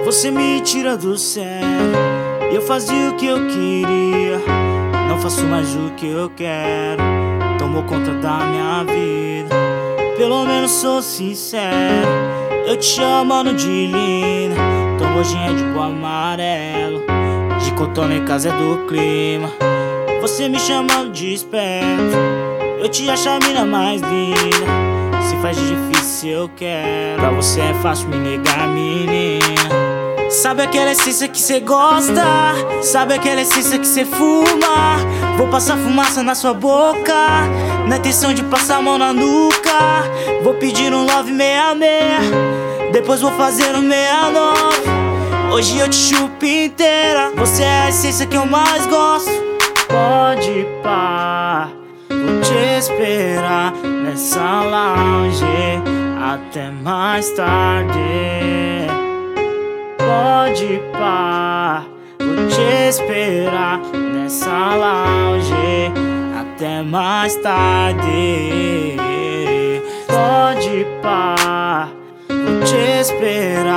Você me tira do sério. Eu fazia o que eu queria, não faço mais o que eu quero. Tomou conta da minha vida, pelo menos sou sincero. Eu te chamando de linda, tua bojinha de cor amarelo, de cotono em casa é do clima. Você me chamando de esperto, eu te acho a mina mais linda. Se faz de difícil eu quero, pra você é fácil me negar, menina. Sabe aquela essência que cê gosta? Sabe aquela essência que cê fuma? Vou passar fumaça na sua boca, na intenção de passar a mão na nuca. Vou pedir um love 66, depois vou fazer um 69. Hoje eu te chupo inteira, você é a essência que eu mais gosto. Pode ir pá, vou te esperar nessa lounge até mais tarde. Pode ir pá, vou te esperar nessa lounge até mais tarde. Pode ir pá, vou te esperar